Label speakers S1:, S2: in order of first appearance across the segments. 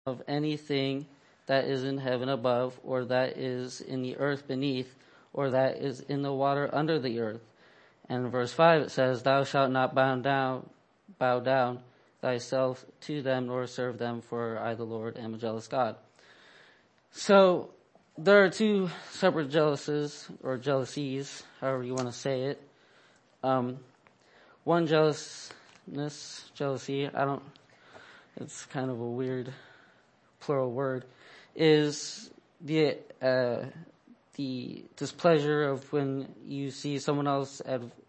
S1: of anything that is in heaven above, or that is in the earth beneath, or that is in the water under the earth. And in verse 5 it says, Thou shalt not bow down thyself to them, nor serve them, for I the Lord am a jealous God. So there are two separate jealousies, or jealousies, however you want to say it. One jealousy, it's kind of a weird plural word, is the displeasure of when you see someone else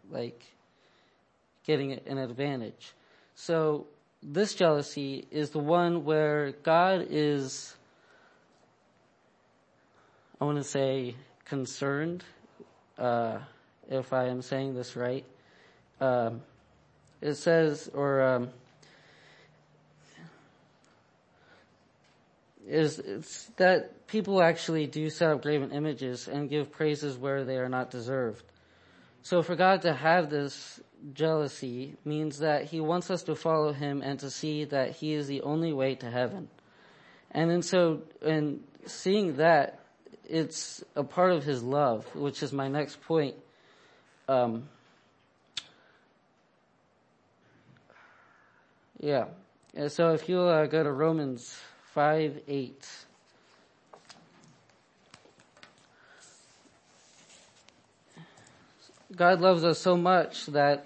S1: getting an advantage. So this jealousy is the one where God is, I want to say, concerned, if I am saying this right. It says, it's that people actually do set up graven images and give praises where they are not deserved. So for God to have this jealousy means that he wants us to follow him and to see that he is the only way to heaven. And in seeing that, it's a part of his love, which is my next point. So if you'll go to Romans 5:8. God loves us so much that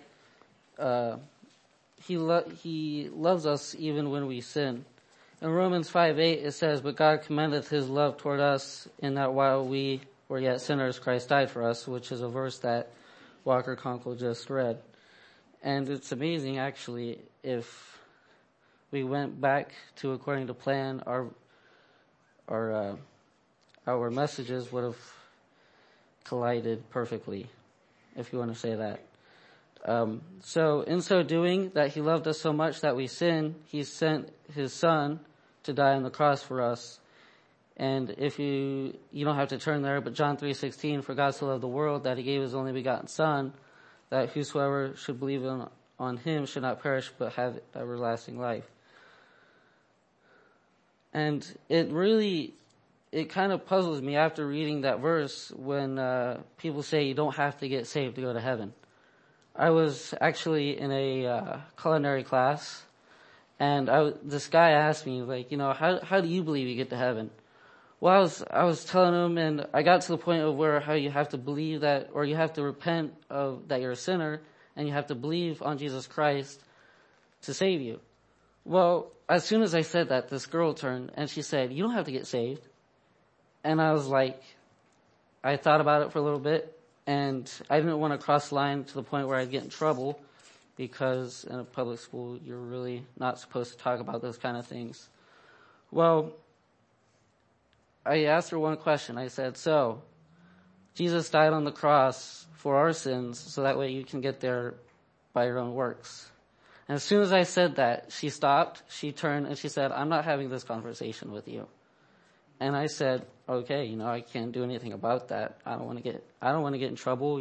S1: he loves us even when we sin. In Romans 5:8 it says, But God commendeth his love toward us, in that while we were yet sinners, Christ died for us, which is a verse that Walker Conkle just read. And it's amazing, actually, if we went back to according to plan, our messages would have collided perfectly, if you want to say that. So in so doing, that he loved us so much that we sin, he sent his son to die on the cross for us. And if you don't have to turn there, but John 3:16, For God so loved the world that he gave his only begotten son, that whosoever should believe on him should not perish but have everlasting life. And it kind of puzzles me after reading that verse when people say you don't have to get saved to go to heaven. I was actually in a culinary class, and this guy asked me, how do you believe you get to heaven? Well, I was telling him, and I got to the point of how you have to believe that, or you have to repent of that you're a sinner, and you have to believe on Jesus Christ to save you. Well, as soon as I said that, this girl turned and she said, You don't have to get saved. And I was like, I thought about it for a little bit, and I didn't want to cross the line to the point where I'd get in trouble, because in a public school, you're really not supposed to talk about those kind of things. Well, I asked her one question. I said, So, Jesus died on the cross for our sins, so that way you can get there by your own works. And as soon as I said that, she stopped, she turned, and she said, I'm not having this conversation with you. And I said, okay, I can't do anything about that. I don't want to get in trouble.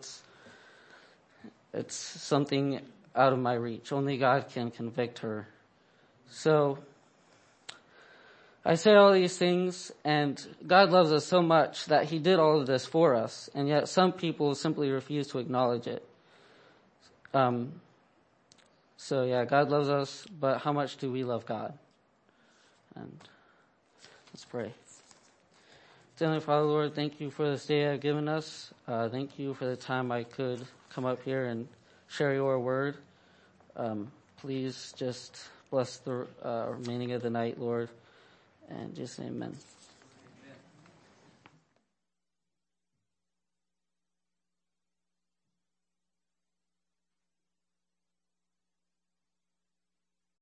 S1: It's something out of my reach. Only God can convict her. So I say all these things, and God loves us so much that he did all of this for us, and yet some people simply refuse to acknowledge it. So yeah, God loves us, but how much do we love God? And let's pray. Heavenly Father, Lord, thank you for this day you've given us. Thank you for the time I could come up here and share your word. Please just bless the remaining of the night, Lord. And just amen.